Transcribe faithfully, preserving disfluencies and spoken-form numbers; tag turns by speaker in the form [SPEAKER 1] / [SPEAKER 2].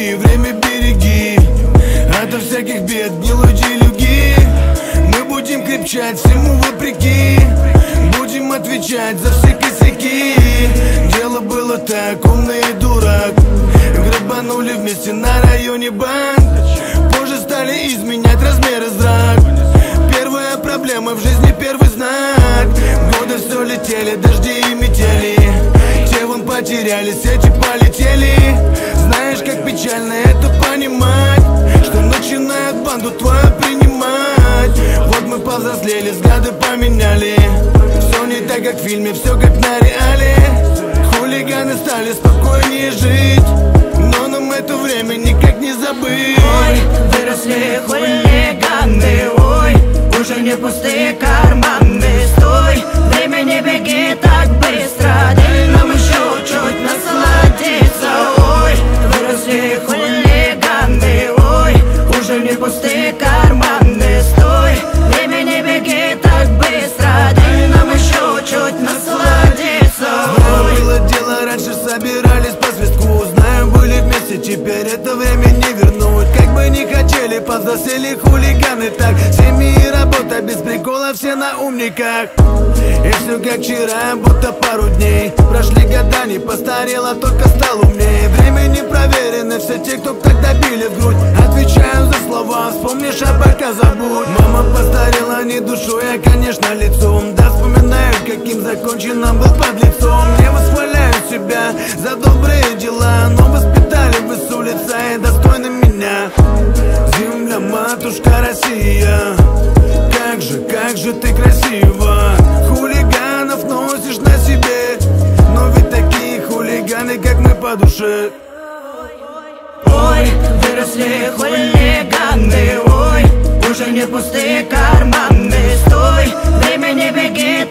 [SPEAKER 1] любви, время береги ото всяких бед, гнилой делюги. Мы будем крепчать всему вопреки, будем отвечать за все косяки. Дело было так, умный и дурак грабанули вместе на районе банк. Позже стали изменять размеры зрак. Первая проблема в жизни, первый знак. Годы все летели, дожди и метели. Те вон потерялись, эти полетели. Знаешь, как печально это понимать, что начинают банду твою принимать. Вот мы повзрослели, взгляды поменяли. Все не так, как в фильме, все как на реале. Хулиганы стали спокойнее жить, но нам это время никак не забыть.
[SPEAKER 2] Ой, выросли хулиганы, ой, уже не пустые карманы. Стой, время не беги так быстро, дай нам еще чуть насладиться. Ой, выросли хулиганы, ой, уже не пустые карманы. Стой, время не беги так быстро, дай нам еще чуть насладиться.
[SPEAKER 1] Ой, было дело, раньше собирались по свистку. Знаю, были вместе, теперь это время не вернуть. Как бы не хотели, повзрослели хулиганы так. Семьи и работа, без прикола, все на умниках. И все как вчера, будто пару дней. Прошли года, не постарела, только стал умнее. Время не проверено, все те, кто тогда били в грудь. Отвечаю за слова, вспомнишь, а пока забудь. Мама постарела не душой, а, конечно, лицом. Да, вспоминаю, каким законченным был под лицом. Не восхваляю себя за добрые дела, но воспитали вы с улицы и достойны меня. Земля, матушка Россия, как же, как же ты красива. Хулиганов носишь на себе, но ведь такие хулиганы, как мы, по душе.
[SPEAKER 2] Ой, выросли хулиганы, ой, уже не пустые карманы. Стой, время не беги